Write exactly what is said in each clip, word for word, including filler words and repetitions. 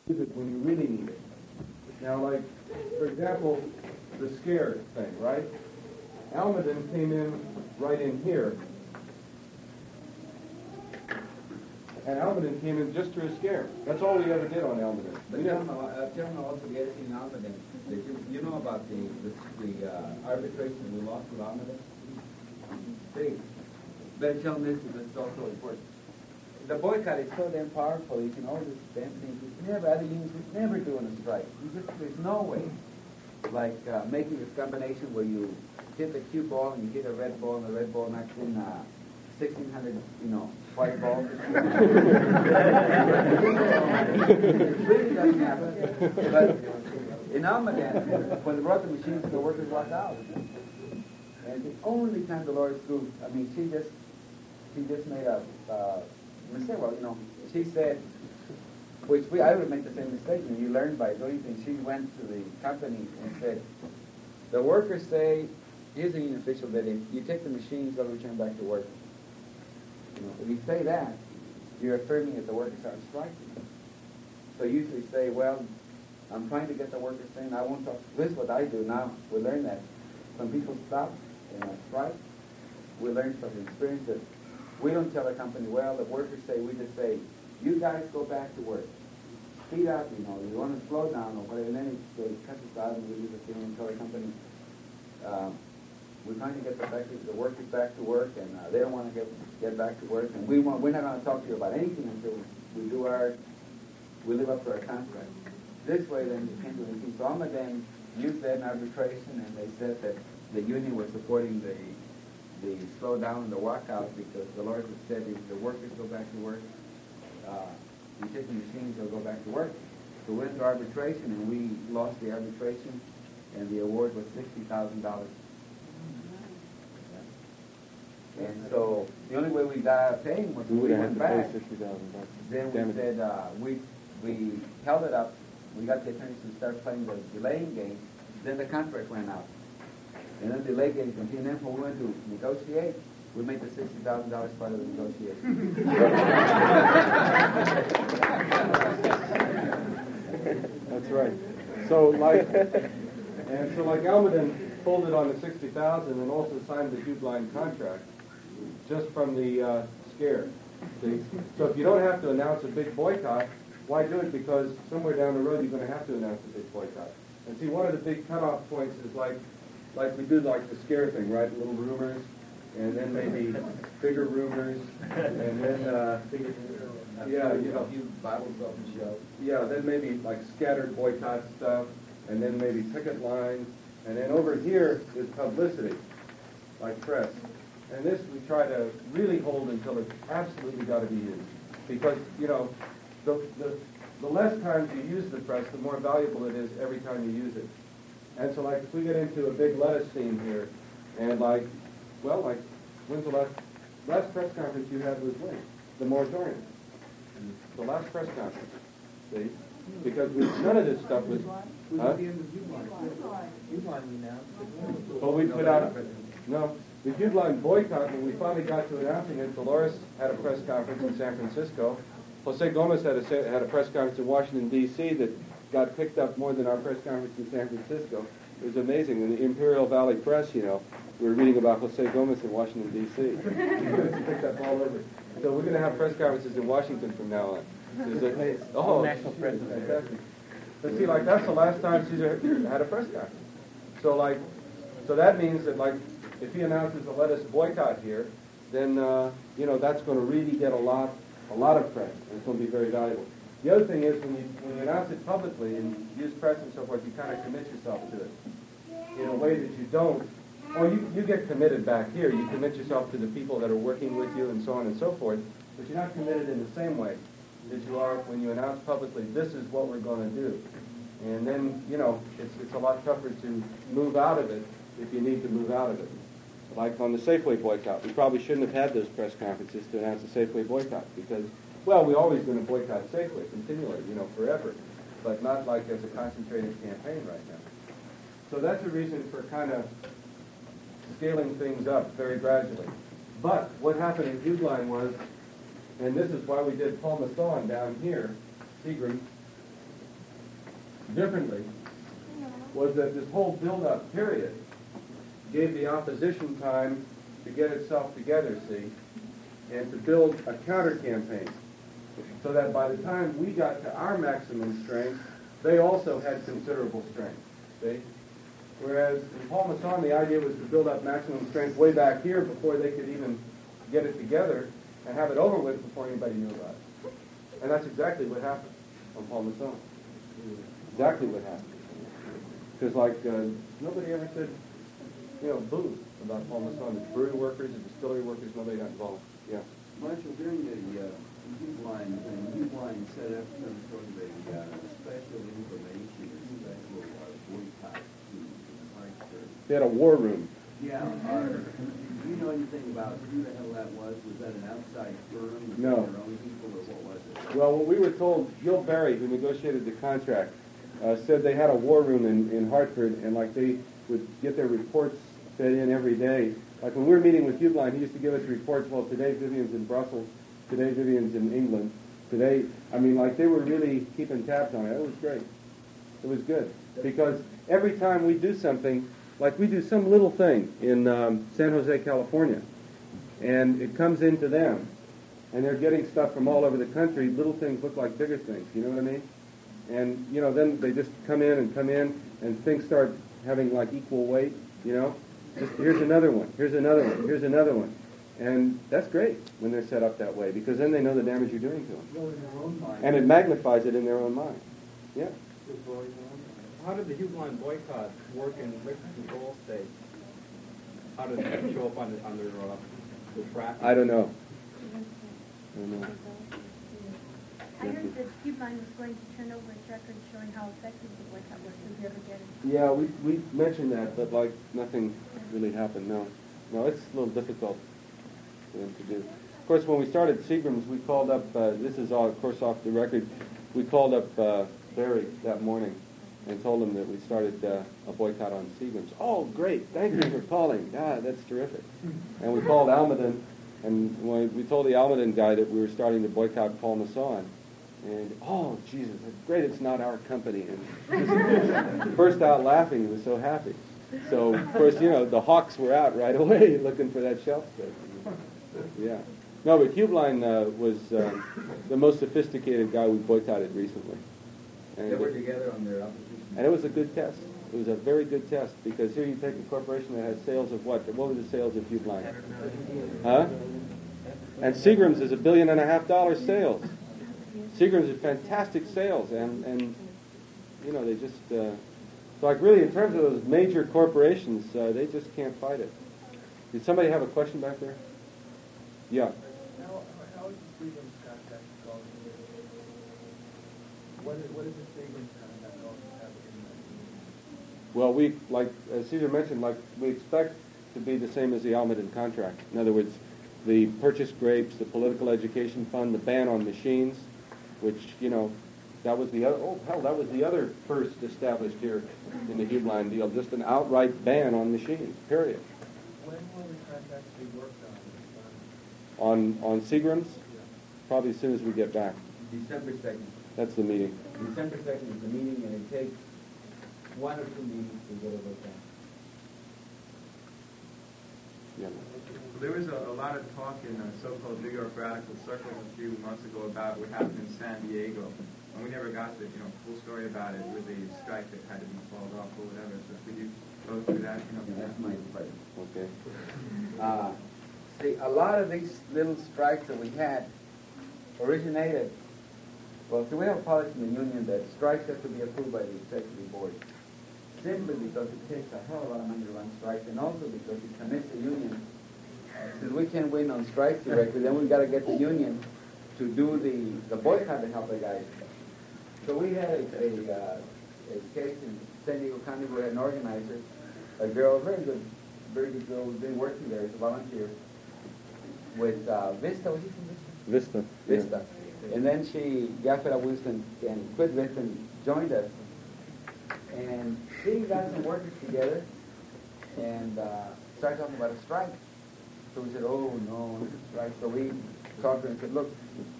use it when you really need it. Now, like, for example, the scare thing, right? Almaden came in right in here, and Almaden came in just through a scare. That's all we ever did on Almaden. But tell me, uh, tell me also the other thing in Almaden. That you, you know about the the, the uh, arbitration we lost with Almaden? See, but tell me this, this is also important. The boycott is so damn powerful. You can all this damn things. We never, other unions would never do on a strike. You just, there's no way. Like uh, making this combination where you hit the cue ball and you hit a red ball, and the red ball knocks in uh, sixteen hundred, you know, white balls. It really doesn't happen. But in Almaden, when they brought the machines, the workers walked out. And the only time Dolores Goose, I mean, she just, she just made a uh, mistake. Well, you know, she said, which we, I would make the same mistake, and you learn by doing things. She went to the company and said, the workers say, here's a union official, that if you take the machines, they'll return back to work. You know, if you say that, you're affirming that the workers aren't striking. So you usually say, well, I'm trying to get the workers saying, I won't talk. This is what I do now. We learn that. When people stop in a strike, we learn from experience that we don't tell the company, well, the workers say, we just say, you guys go back to work. Speed up, you know, you want to slow down or whatever, and then it, they cut us out and we leave the thing and tell the company, um, we're trying to get the, back to, the workers back to work, and uh, they don't want to get get back to work, and we want, we're not going to talk to you about anything until we do our, we live up to our contract. This way, then, you can't do anything. So Almaden used that in arbitration, and they said that the union was supporting the the slow down and the walkout because the lawyers had said if the workers go back to work, uh, you take the machines, they'll go back to work. So we went to arbitration, and we lost the arbitration, and the award was sixty thousand dollars. And so the only way we got out of paying was we we went back. sixty thousand dollars. Then we said uh, we we held it up. We got the attorneys to start playing the delaying game. Then the contract ran out, and then the delay game continued. And then when we went to negotiate, we made the sixty thousand dollars part of the negotiation. That's right. So like, and so like Almaden folded on the sixty thousand and also signed the Hugh Line contract just from the uh, scare. See? So if you don't have to announce a big boycott, why do it? Because somewhere down the road you're going to have to announce a big boycott. And see, one of the big cutoff points is like, like we do like the scare thing, right? Little rumors, and then maybe bigger rumors, and then uh, yeah, you know, few Bibles up and show. yeah, then maybe like scattered boycott stuff, and then maybe picket lines, and then over here is publicity, like press. And this we try to really hold until it's absolutely got to be used, because you know, the the the less times you use the press, the more valuable it is every time you use it. And so, like, if we get into a big lettuce theme here, and like, well, like, when's the last last press conference you had was when? The moratorium. The last press conference. See, because we, none of this stuff was. Huh? Well, we put out no. The Hugh Line boycott, when we finally got to announcing it, Dolores had a press conference in San Francisco. Jose Gomez had a, had a press conference in Washington, D C that got picked up more than our press conference in San Francisco. It was amazing. In the Imperial Valley Press, you know, we were reading about Jose Gomez in Washington, D C It's picked up all over. So we're going to have press conferences in Washington from now on. There's a, oh, national press. Fantastic. But see, like, that's the last time she's had a press conference. So, like, so that means that, like, if he announces a lettuce boycott here, then, uh, you know, that's going to really get a lot, a lot of press, and it's going to be very valuable. The other thing is, when you, when you announce it publicly and use press and so forth, you kind of commit yourself to it in a way that you don't, or you, you get committed back here. You commit yourself to the people that are working with you and so on and so forth, but you're not committed in the same way that you are when you announce publicly, this is what we're going to do. And then, you know, it's, it's a lot tougher to move out of it if you need to move out of it. Like on the Safeway boycott, we probably shouldn't have had those press conferences to announce the Safeway boycott because, well, we're always going to boycott Safeway continually, you know, forever, but not like as a concentrated campaign right now. So that's a reason for kind of scaling things up very gradually. But what happened in Hugh Line was, and this is why we did Paul Masson down here, Seagram, differently was that this whole build-up period gave the opposition time to get itself together, see, and to build a counter-campaign, so that by the time we got to our maximum strength, they also had considerable strength, see? Whereas in Paul Masson, the idea was to build up maximum strength way back here before they could even get it together and have it over with before anybody knew about it. And that's exactly what happened on Paul Masson. Exactly what happened. Because, like, uh, nobody ever said, you know, boo about Paul Masson. The brewery workers, the distillery workers, nobody got involved. Yeah. Marshall, during the uh, heat line, when the heat line set up some sort of a uh, special information or special uh, boycott to Hartford. They had a war room. Yeah. Are, do you know anything about who the hell that was? Was that an outside firm? Was No. that their own people, or what was it? Well, what we were told, Gil Berry, who negotiated the contract, uh, said they had a war room in, in Hartford, and like they would get their reports fed in every day. Like when we were meeting with Hubline, he used to give us reports, well, today Vivian's in Brussels, today Vivian's in England, today, I mean, like they were really keeping tabs on it. It was great. It was good. Because every time we do something, like we do some little thing in um, San Jose, California, and it comes into them, and they're getting stuff from all over the country, little things look like bigger things, you know what I mean? And, you know, then they just come in and come in, and things start having like equal weight, you know? Just, here's another one, here's another one, here's another one. And that's great when they're set up that way, because then they know the damage you're doing to them. Well, in their own mind. And it magnifies it in their own mind. Yeah. How did the Hubline boycott work in Richardson Gold State? How did that show up on the, on their, uh, the traffic? I don't know. I don't know. I heard that Hubline was going to turn over its record showing how effective the boycott was. Did you ever get it? Yeah, we we mentioned that, but like nothing really happened. No, no, it's a little difficult for them to do. Of course, when we started Seagram's, we called up. Uh, this is all, of course, off the record. We called up uh, Barry that morning and told him that we started uh, a boycott on Seagram's. Oh, great! Thank you for calling. Yeah, that's terrific. And we called Almaden, and when we told the Almaden guy that we were starting to boycott Paul Masson. And, oh, Jesus, great, it's not our company. And just burst out laughing. He was so happy. So, of course, you know, the hawks were out right away looking for that shelf space. Yeah. No, but Hubline uh, was uh, the most sophisticated guy we boycotted recently. And They were it, together on their opposition. and it was a good test. It was a very good test, because here you take a corporation that has sales of what? What were the sales of Hubline? Huh? And Seagram's is a billion and a half dollar sales. Seagram's is fantastic sales, and, and you know, they just, uh, so like really in terms of those major corporations, uh, they just can't fight it. Did somebody have a question back there? Yeah. How, how is the Seagram's contract going? What is, what is the Seagram's contract going to have in Well, we, like, as Caesar mentioned, like, we expect to be the same as the Almaden contract. In other words, the purchased grapes, the political education fund, the ban on machines, which, you know, that was the other, oh, hell, that was the other first established here in the Hubline deal, just an outright ban on machines, period. When will the contract be worked on? On, on Seagram's, probably as soon as we get back. December second. That's the meeting. December second is the meeting, and it takes one or two meetings to get it done. Yeah. There was a, a lot of talk in uh, so-called New York radical circles a few months ago about what happened in San Diego, and we never got the you know full story about it with the strike that had to be called off or whatever. So could you go through that? You know, Yeah, that's my department. Okay. Uh, see, a lot of these little strikes that we had originated, well, see, we have a policy in the union that strikes have to be approved by the executive board, simply because it takes a hell of a lot of money to run strikes, and also because it commits the union. Since we can't win on strikes directly, then we've got to get the union to do the, the boycott to help the guys. So we had a, a, uh, a case in San Diego County. We had an organizer, a girl, very good, very good girl, who's been working there as a volunteer with uh, Vista. Was he from Vista? Vista. yeah. Vista. And then she got fed up with Vista and quit Vista and joined us. And she got some workers together and uh, started talking about a strike. So we said, oh, no, strike. So we talked to her and said, look,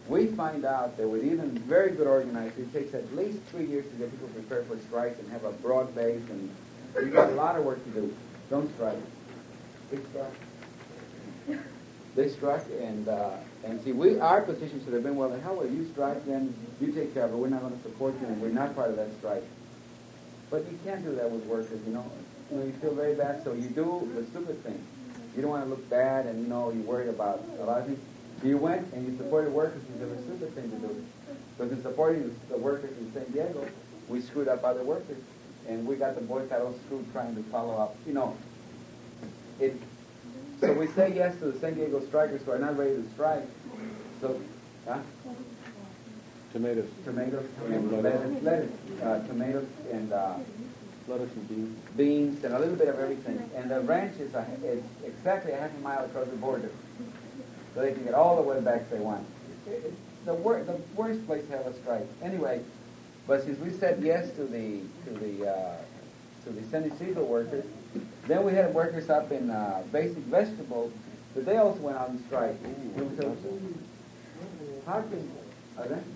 we find out that with even very good organizers, it takes at least three years to get people prepared for strikes and have a broad base, and you got a lot of work to do. Don't strike. They strike. They strike, and uh, and see, we our position should have been, well, the hell with you strike, then you take care of it. We're not going to support you, and we're not part of that strike. But you can't do that with workers, you know. You know, you feel very bad, so you do the stupid thing. You don't want to look bad, and you know, you worry about a lot of things. You went and you supported workers, and it was a stupid thing to do. Because in supporting the workers in San Diego, we screwed up other workers, and we got the boycott all screwed trying to follow up. You know, it. So we say yes to the San Diego strikers who are not ready to strike. So, huh? Tomatoes. Tomatoes And and lettuce. lettuce, lettuce uh, tomatoes and uh, Lettuce and beans. beans and a little bit of everything. And the ranch is, a, is exactly a half a mile across the border, so they can get all the wetbacks they want. It- it's the, wor- the worst place to have a strike. Anyway, but since we said yes to the to the uh, to the San Isidro workers, then we had workers up in uh, Basic Vegetables, but they also went out on strike. And so, how can are they?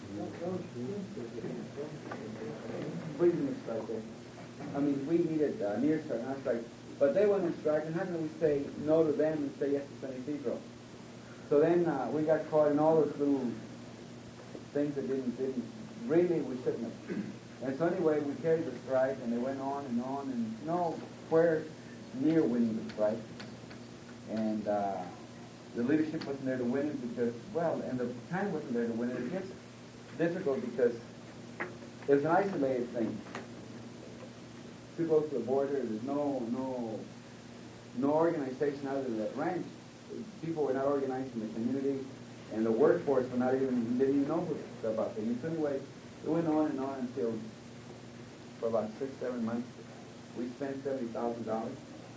We didn't strike there. I mean, we needed uh, near strike, not strike. But they went on strike, and how can we say no to them and say yes to San Isidro? So then uh, we got caught in all those little things that didn't, didn't really, we shouldn't have. And so anyway, we carried the strike, and they went on and on, and no, where near winning the strike. And uh, the leadership wasn't there to win it because, well, and the time wasn't there to win it. It gets difficult because it's an isolated thing. Too close to the border, there's no, no, no organization other than that ranch. People were not organized in the community, and the workforce were not even, didn't even know about things. So anyway, it went on and on until, for about six, seven months, we spent seventy thousand dollars.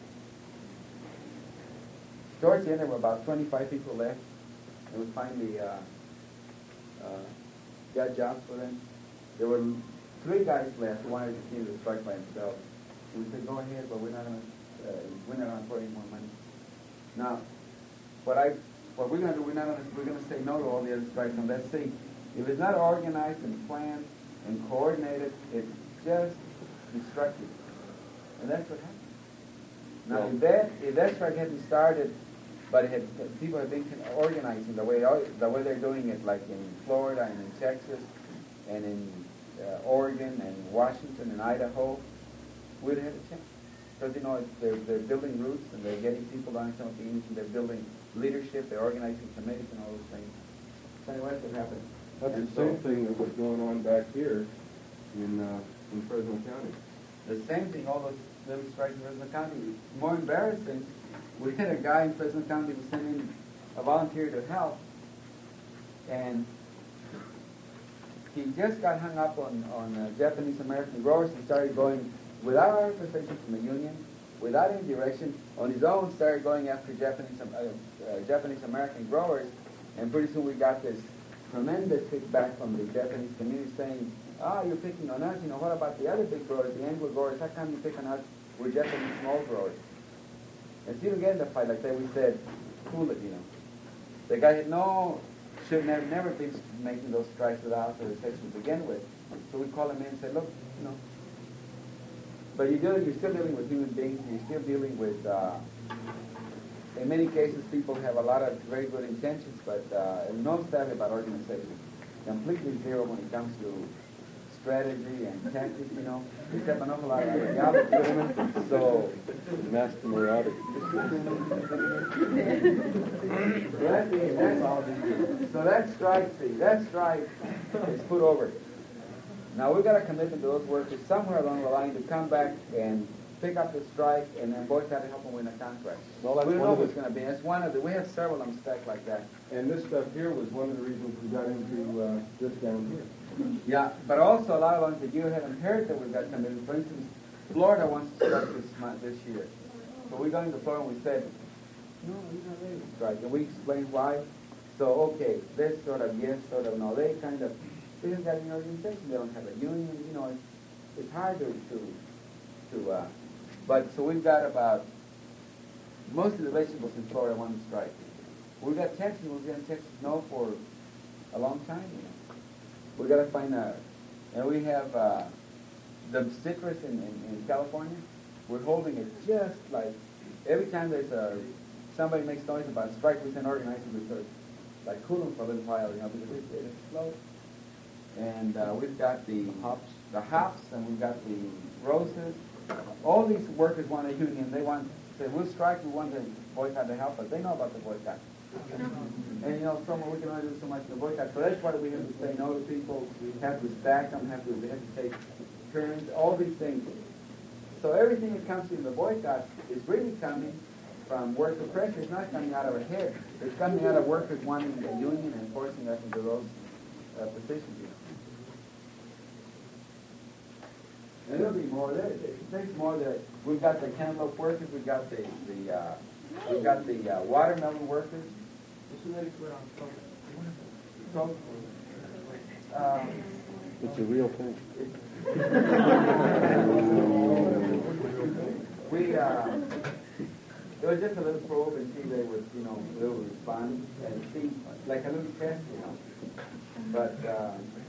Towards the end, there were about twenty-five people left, and we finally uh, uh, got jobs for them. There were three guys left who wanted to continue the strike by themselves. We said, go ahead, but we're not going to, uh, we're not going to pour any more money. Now, what I, what we're going to do, we're not going to, we're going to say no to all the other strikes. And let's see, if it's not organized and planned and coordinated, it's just destructive. And that's what happened. Now, Well, if that, if that strike hadn't started, but it had, people had been organizing the way, the way they're doing it, like in Florida and in Texas and in uh, Oregon and Washington and Idaho, we'd have a chance. Because, you know, it's, they're, they're building routes and they're getting people on some of the units and they're building leadership, they're organizing committees and all those things. So anyway, that's what happened. That's And the so- same thing that was going on back here in uh, in Fresno County. The same thing, all those little strikes in Fresno County. More embarrassing, we had a guy in Fresno County who sent in a volunteer to help, and he just got hung up on, on uh, Japanese American growers and started going, without authorization from the union, without any direction, on his own started going after Japanese uh, uh, Japanese American growers, and pretty soon we got this tremendous kickback from the Japanese community saying, ah, you're picking on us, you know, what about the other big growers, the Anglo growers, how come you pick on us, we're Japanese small growers? And see, we get in the fight like that, we said, cool it, you know. The guy had no, should have never been making those strikes without authorization to begin with. So we called him in and said, look, you know, but you're, dealing, you're still dealing with human beings, you're still dealing with, uh, in many cases, people have a lot of very good intentions, but uh, no savvy about organization. Completely zero when it comes to strategy and tactics, you know. Except an awful lot of other women. So, Master Murati. so that's, the, that's all. So that strike, see, that strike is put over. Now we've got a commitment to those workers somewhere along the line to come back and pick up the strike and then boycott and help them win a contract. Well, that's we don't one know of what's the- going to be. That's one of the. We have several of them stacked like that. And this stuff here was one of the reasons we got into uh, this down here. Yeah, but also a lot of ones that you haven't heard that we've got committed. For instance, Florida wants to strike this month, this year. So we got into Florida and we said, no, you're not ready to strike. And we explained why. So, okay, this sort of yes, sort of no. They kind of, they haven't got any organization. They don't have a union. You know, it's, it's hard to, to, to uh, but so we've got about, most of the vegetables in Florida want to strike. We've got Texas, we've got Texas no for a long time, you know. We gotta find a, and we have, uh, the citrus in, in, in California, we're holding it just like, every time there's a, somebody makes noise about a strike, we send organizers to sort of, like, cool them for a little while, you know, because it's, it's slow. And, uh, we've got the hops, the hops, and we've got the roses. All these workers want a union. They want, say, we'll strike, we want the boycott to help us. They know about the boycott. And, you know, so we can only do so much in the boycott. So that's why we have to say no to people. We have to stack them, have to, we have to take turns, all these things. So everything that comes in the boycott is really coming from worker pressure. It's not coming out of our head. It's coming out of workers wanting a union and forcing us into those uh, positions. You know. And there'll be more. There, it takes more. There, we've got the cantaloupe workers. We've got the the uh, we've got the uh, watermelon workers. So, um, It's a real thing. we uh, it was just a little probe and see if they would, you know, they would respond and see like a little test, you know. But uh,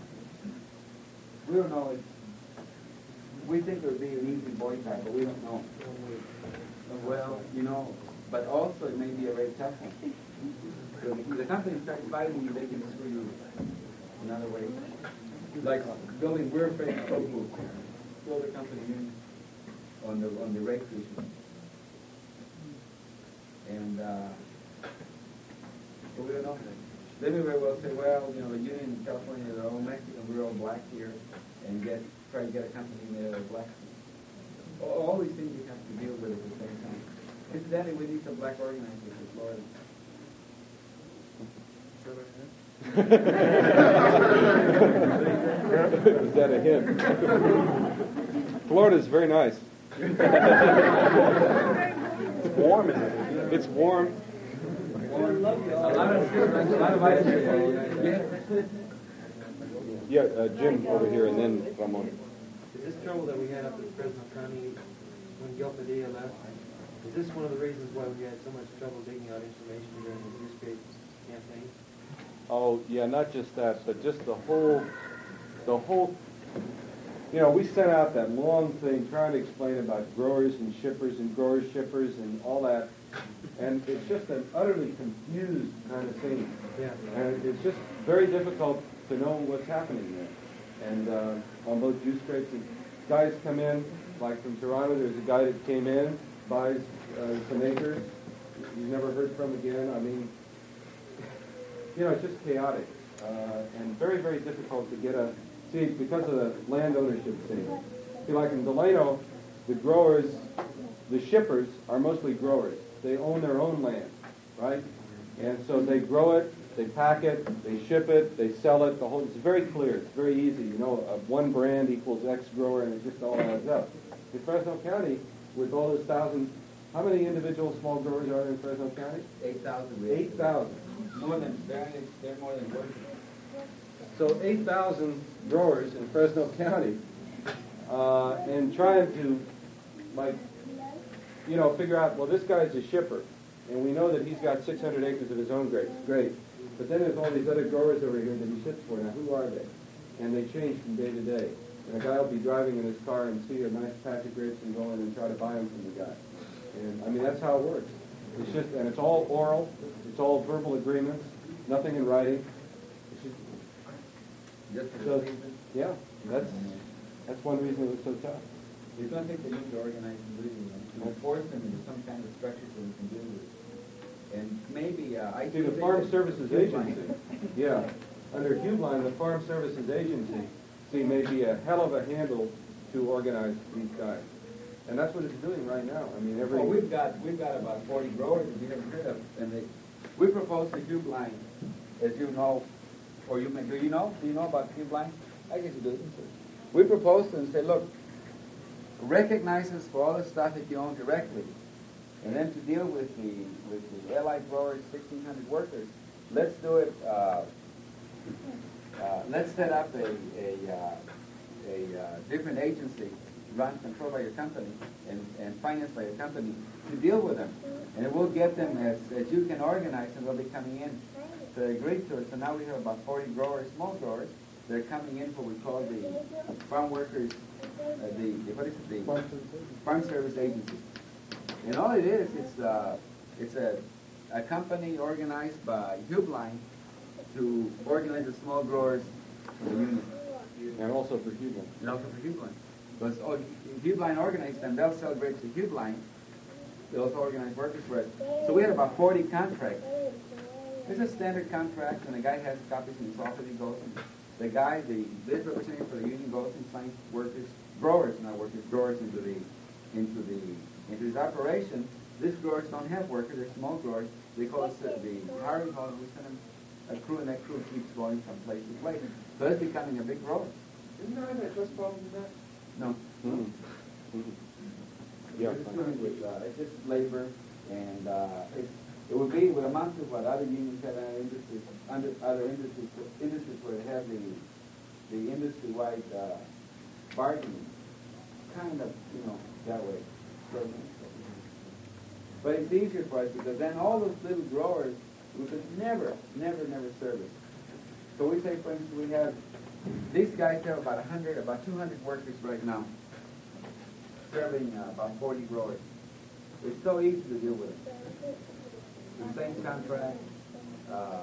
we don't know. It's, we think it would be an easy boycott, but we don't know. Well, you know, but also it may be a very tough one. So if the company starts fighting you, they can screw you another way. Like building, we're afraid of Tofu. Build a company in on the on the rape issue. And uh, but we don't know. They may very well say, well, you know, the union in California, they're all Mexican, we're all black here, and get try to get a company in there black. All, all these things you have to deal with at the same time. Incidentally, we need some black organizers in Florida. Is that a hint? Florida's very nice. It's warm in there. It's warm. A lot of a lot of ice cream. Yeah, uh, Jim over here, and then Ramon. Is this trouble that we had up in Fresno County when Gil Padilla left, is this one of the reasons why we had so much trouble digging out information during the newspaper campaign? Oh, yeah, not just that, but just the whole, the whole, you know, we sent out that long thing trying to explain about growers and shippers and growers, shippers, and all that, and it's just an utterly confused kind of thing. Yeah. And it's just very difficult to know what's happening there. And uh, on both juice grapes, and guys come in, like from Toronto, there's a guy that came in, buys uh, some acres, he's never heard from again. I mean, you know, it's just chaotic uh, and very, very difficult to get a, see, because of the land ownership thing. See, like in Delano, the growers, the shippers are mostly growers. They own their own land, right? And so they grow it, they pack it, they ship it, they sell it. The whole, it's very clear. It's very easy. You know, uh, one brand equals X grower, and it just all adds up. In Fresno County, with all those thousand, how many individual small growers are there in Fresno County? Eight thousand. Eight thousand. More than they're, they're more than working. So eight thousand growers in Fresno County, uh, and trying to, like, you know, figure out, well, this guy's a shipper, and we know that he's got six hundred acres of his own grapes. Great. But then there's all these other growers over here that he ships for. Now, who are they? And they change from day to day. And a guy will be driving in his car and see a nice patch of grapes and go in and try to buy them from the guy. And, I mean, that's how it works. It's just, and it's all oral. It's all verbal agreements. Nothing in writing. It's just, Just for so, the reason. yeah, that's, that's one reason it was so tough. We don't think they need to organize and really, you know, to force them into some kind of structure so we can deal with it. And maybe, uh, I See, the think Farm that- Services Agency, yeah, under Hubline, the Farm Services Agency, see, may be a hell of a handle to organize these guys. And that's what it's doing right now. I mean, every... Well, we've got, we've got about forty growers that we haven't heard of, and they, we proposed the Cube line, as you know, or you may, do you know? Do you know about Cube line? I guess you do. We proposed and said, look, recognize us for all the stuff that you own directly, and then to deal with the with the allied growers, sixteen hundred workers, let's do it. Uh, uh, let's set up a a, uh, a uh, different agency, run controlled by your company and, and financed by your company, to deal with them, and it will get them as as you can organize, and they'll be coming in So they agreed to it. So now we have about forty growers, small growers. They're coming in what we call the farm workers, uh, the, the what is it, the farm service agency. And all it is, it's uh, it's a a company organized by Hubline to organize the small growers for the union. And also for Hubline. And also for Hubline. Because oh, Hubline organized them, they'll sell grapes to Hubline. They also organize workers for it. So we had about forty contracts. It's a standard contract, and the guy has copies in his office. He goes, and the guy, the this representative for the union, goes and signs workers, growers, not workers, growers into the into the into his operation. These growers don't have workers; they're small growers. They call us uh, the hiring hall, and we send them a crew, and that crew keeps going from place to place. So it's becoming a big grower. Isn't there any trust problem with that? No. Mm. Mm. Yeah. It's doing with uh, it's just labor, and uh, it, it would be would amount to what other unions have other industries, under other industries, industries where they have the the industry-wide uh, bargaining, kind of you know that way. So, but it's easier for us because then all those little growers we could never, never, never service. So we say, for instance, we have these guys have about a hundred, about two hundred workers right now, serving uh, about forty growers. It's so easy to deal with it. The same contract. Uh,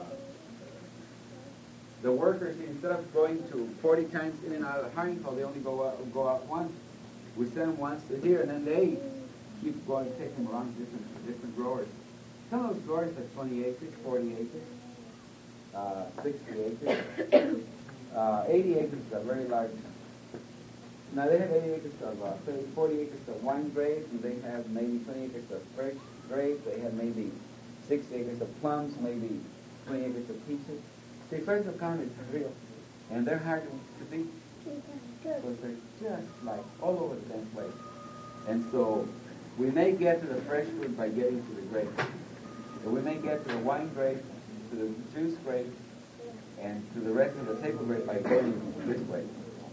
the workers, instead of going to forty times in and out of the hiring hall, they only go out, go out once. We send them once to here, and then they keep going, take them around to different, different growers. Some of those growers have twenty acres, forty acres, uh, sixty acres. Uh, eighty acres is a very large. Now they have eighty acres of, uh, say forty acres of wine grapes, and they have maybe twenty acres of fresh grapes. They have maybe six acres of plums, maybe twenty acres of peaches. See, Fresno County is real, and they're hard to beat because they're just like all over the damn place. And so we may get to the fresh fruit by getting to the grapes. And we may get to the wine grapes, to the juice grapes, and to the rest of the table grape by going this way.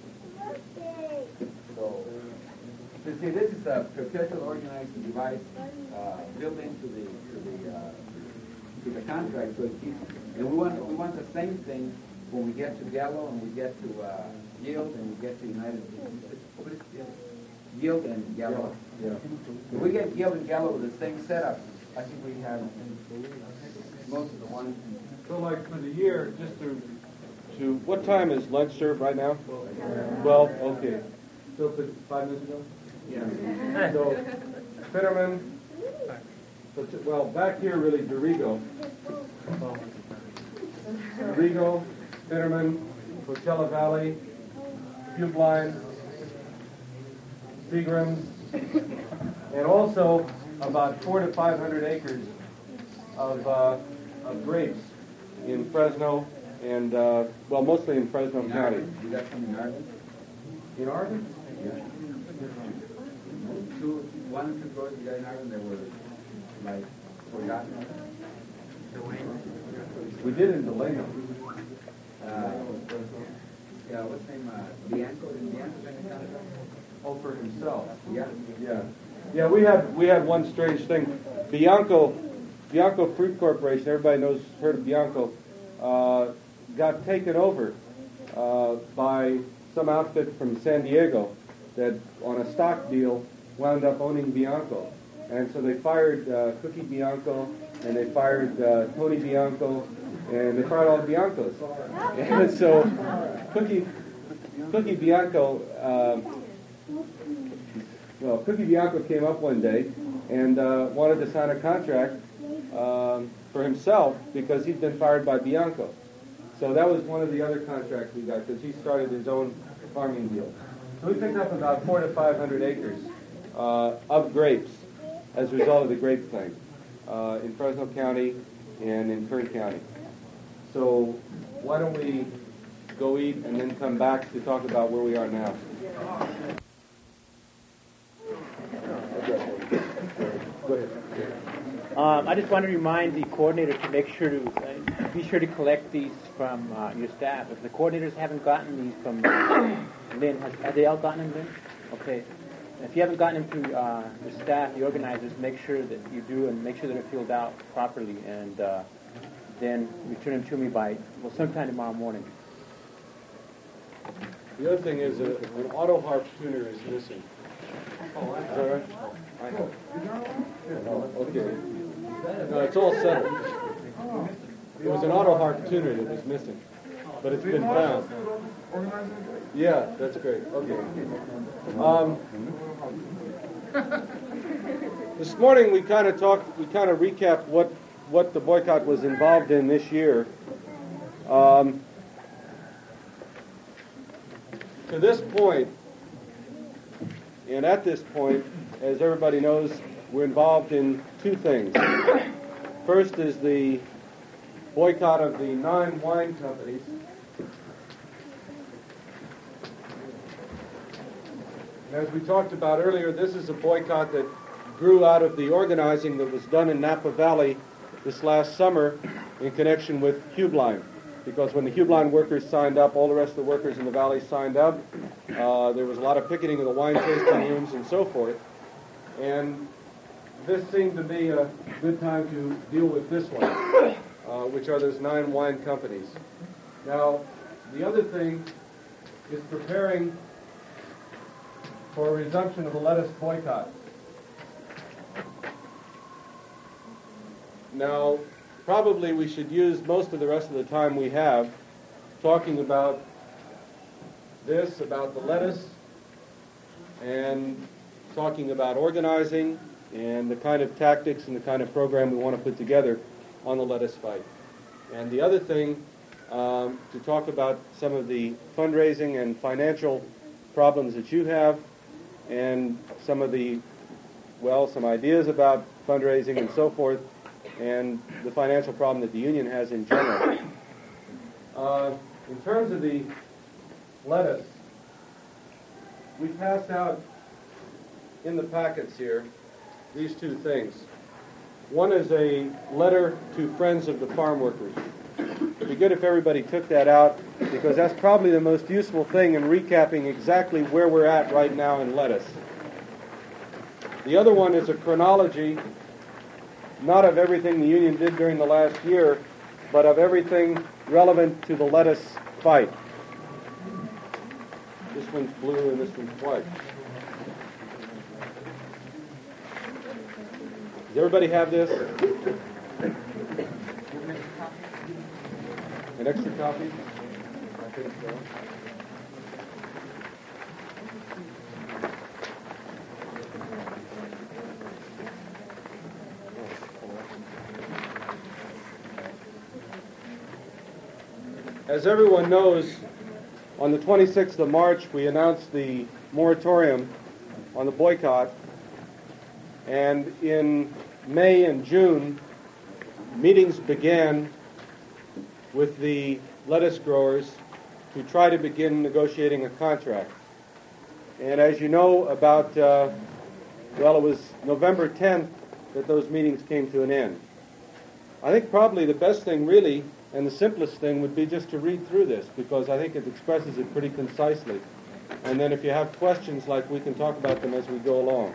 So, you see, this is a perpetual organized device uh, built into the to the uh, to the contract, so it keeps. And we want we want the same thing when we get to Gallo and we get to uh, Yield and we get to United. What is Yield? Yield and Gallo. Yeah. If we get Yield and Gallo with the same setup, I think we have most of the ones. So like for the year, just to, to, what time is lunch served right now? Twelve, okay. So for five minutes ago? Yeah. So, Fitterman, so t- well, back here really, Dorigo. Dorigo, Fitterman, Coachella Valley, Hubline, Seagram's, and also about four to five hundred acres of, uh, of grapes in Fresno and, uh, well, mostly in Fresno In County. Arden. You got some in Arden? In Oregon? Yeah. Two, one or two growers we got in Arden that were like forgotten. We did in Delano. Uh, yeah, what's his name? Uh, Bianco? Did Bianco bring a contract? Oh, for himself. Yeah. Yeah. Yeah, we had, we had one strange thing. Bianco, Bianco Fruit Corporation, everybody knows, heard of Bianco, uh, got taken over uh, by some outfit from San Diego that, on a stock deal, wound up owning Bianco. And so they fired uh, Cookie Bianco, and they fired uh, Tony Bianco, and they fired all the Biancos. And so Cookie, Cookie Bianco, uh, well, Cookie Bianco came up one day and uh, wanted to sign a contract um, for himself because he'd been fired by Bianco. So that was one of the other contracts we got because he started his own farming deal. So we picked up about four to five hundred acres uh, of grapes as a result of the grape thing uh, in Fresno County and in Kern County. So why don't we go eat and then come back to talk about where we are now. Go ahead. Um, I just want to remind the coordinator to make sure to uh, be sure to collect these from uh, your staff. If the coordinators haven't gotten these from uh, Lynn, has, have they all gotten them, Lynn? Okay. If you haven't gotten them to uh, your staff, the organizers, make sure that you do and make sure that they're filled out properly. And uh, then return them to me by, well, sometime tomorrow morning. The other thing is a, an auto harp tuner is missing. Is that right? I know. No, okay. No, it's all settled. It was an auto harp tuner that was missing, but it's been found. Yeah, that's great. Okay. Um, this morning we kind of talked, we kind of recapped what what the boycott was involved in this year. Um, to this point, and at this point, as everybody knows, we're involved in two things. First is the boycott of the nine wine companies. And as we talked about earlier, this is a boycott that grew out of the organizing that was done in Napa Valley this last summer in connection with Hubline. Because when the Hubline workers signed up, all the rest of the workers in the valley signed up. Uh, there was a lot of picketing of the wine tasting rooms and so forth. And this seemed to be a good time to deal with this one, uh, which are those nine wine companies. Now, the other thing is preparing for a resumption of the lettuce boycott. Now, probably we should use most of the rest of the time we have talking about this, about the lettuce, and talking about organizing and the kind of tactics and the kind of program we want to put together on the lettuce fight. And the other thing, um, to talk about some of the fundraising and financial problems that you have, and some of the, well, some ideas about fundraising and so forth, and the financial problem that the union has in general. Uh, in terms of the lettuce, we passed out in the packets here these two things. One is a letter to Friends of the Farm Workers. It would be good if everybody took that out, because that's probably the most useful thing in recapping exactly where we're at right now in lettuce. The other one is a chronology, not of everything the union did during the last year, but of everything relevant to the lettuce fight. This one's blue and this one's white. Does everybody have this? An extra copy? I think so. As everyone knows, on the twenty-sixth of March, we announced the moratorium on the boycott. And in May and June, meetings began with the lettuce growers to try to begin negotiating a contract. And as you know, about, uh, well, it was November tenth that those meetings came to an end. I think probably the best thing really, and the simplest thing, would be just to read through this, because I think it expresses it pretty concisely. And then if you have questions, like, we can talk about them as we go along.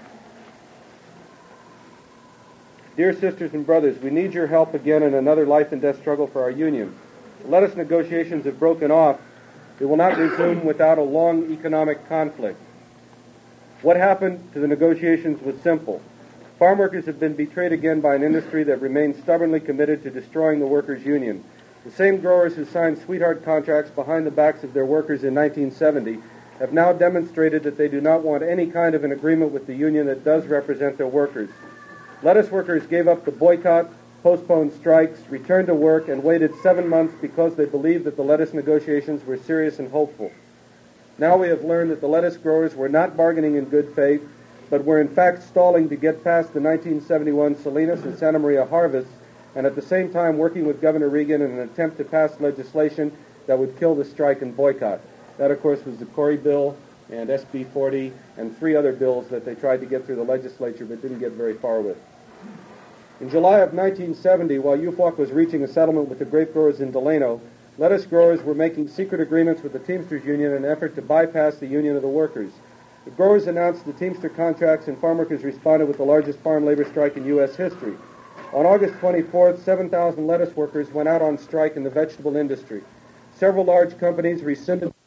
Dear sisters and brothers, we need your help again in another life and death struggle for our union. The lettuce negotiations have broken off. They will not resume without a long economic conflict. What happened to the negotiations was simple. Farm workers have been betrayed again by an industry that remains stubbornly committed to destroying the workers' union. The same growers who signed sweetheart contracts behind the backs of their workers in nineteen seventy have now demonstrated that they do not want any kind of an agreement with the union that does represent their workers. Lettuce workers gave up the boycott, postponed strikes, returned to work, and waited seven months because they believed that the lettuce negotiations were serious and hopeful. Now we have learned that the lettuce growers were not bargaining in good faith, but were in fact stalling to get past the nineteen seventy-one Salinas and Santa Maria harvests, and at the same time working with Governor Regan in an attempt to pass legislation that would kill the strike and boycott. That, of course, was the Corey Bill and S B forty and three other bills that they tried to get through the legislature but didn't get very far with. In July of nineteen seventy, while U F W C was reaching a settlement with the grape growers in Delano, lettuce growers were making secret agreements with the Teamsters Union in an effort to bypass the Union of the Workers. The growers announced the Teamster contracts, and farm workers responded with the largest farm labor strike in U S history. On August twenty-fourth, seven thousand lettuce workers went out on strike in the vegetable industry. Several large companies rescinded